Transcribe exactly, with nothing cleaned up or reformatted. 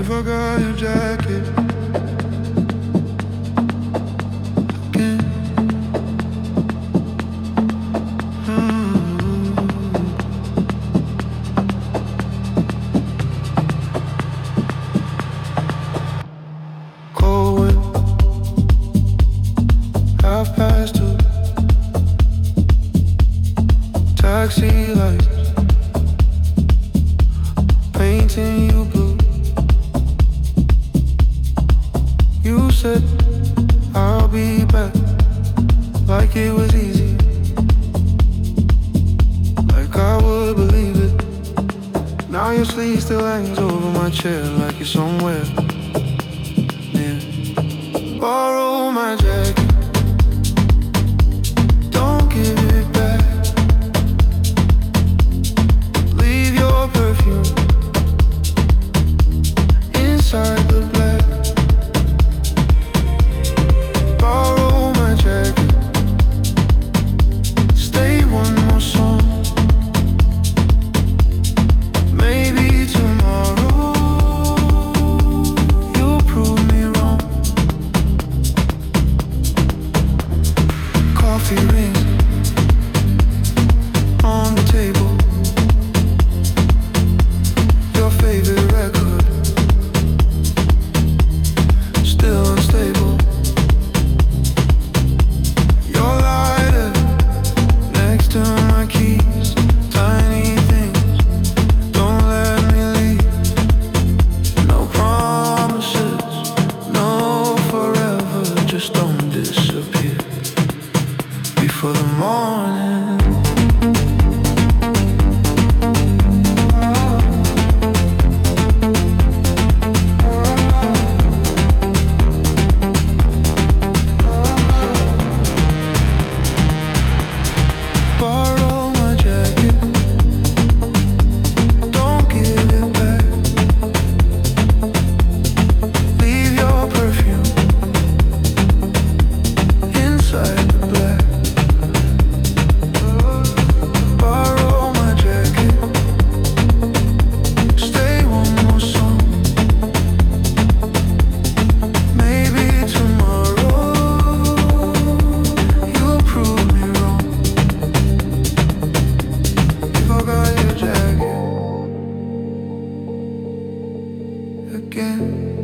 forgot your jacket again. Mm. Cold wind, half past two. Taxi lights painting you blue. You said I'll be back, like it was easy, like I would believe it. Now your sleeve still hangs over my chair, like you're somewhere near. Borrow my jacket, don't give it back. Leave your perfume inside the black. Borrow my jacket, stay one more song. Maybe tomorrow you'll prove me wrong. Coffee rings on the table, your favorite record, still unstable. Your lighter next to my keys, tiny things, don't let me leave. No promises, no forever, just don't disappear before the morning. Borrow my jacket, don't give it back. Leave your perfume inside the black. Borrow my jacket, stay one more song. Maybe tomorrow you'll prove me wrong. You forgot your jacket again.